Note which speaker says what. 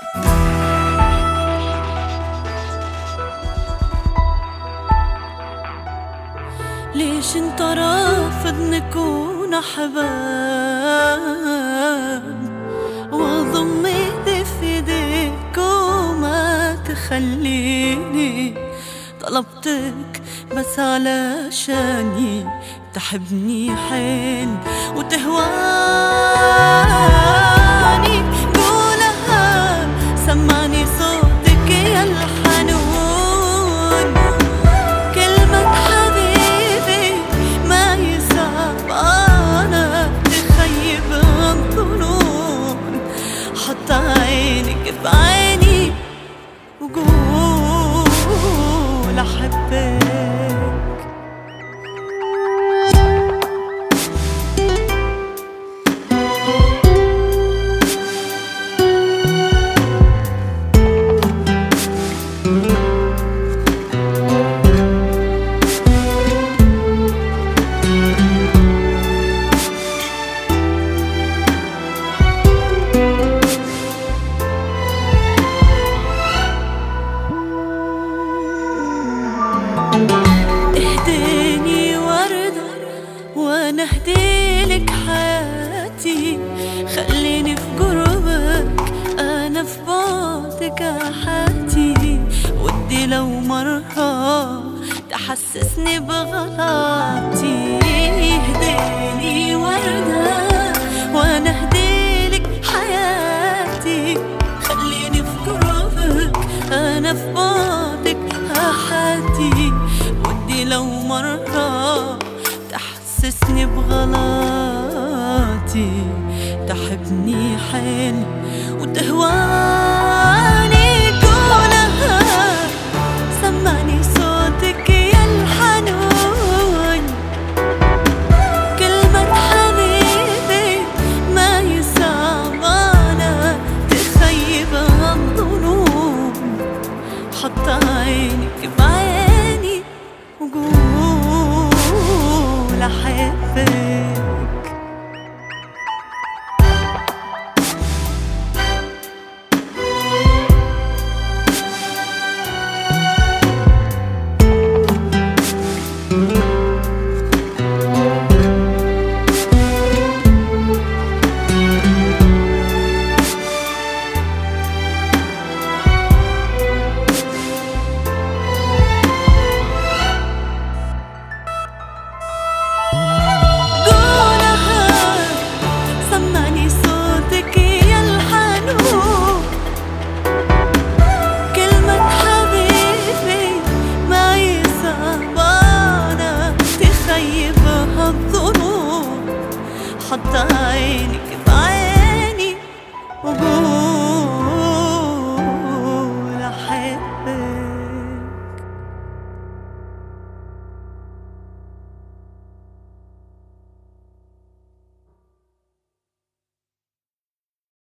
Speaker 1: ليش انت رافض نكون احباب واضم ايدي في ايديك وما تخليني؟ طلبتك بس علشاني تحبني حيل وتهواني. قولها سمعني صوتك يا الحنون، كلمة حبيبي ما يصعب أنا تخيب الظنون. حط عينك في عيني وقول أحبك. اهديني وردة وانا اهديلك حياتي، خليني في قربك انا في بعدك احاتي. ودي لو مرة تحسسني بغلطي. اهديني وردة وانا اهديلك حياتي، خليني في قربك انا في بعدك احاتي. ودي لو مرة تحسسني بغلطي، تحبني حيل وتهواني. قولها سمعني صوتك يا الحنون، كلمة حبيبي ما يصعب أنا تخيب الظنون. حط عينك بعيني وقول أحبك. حط عيني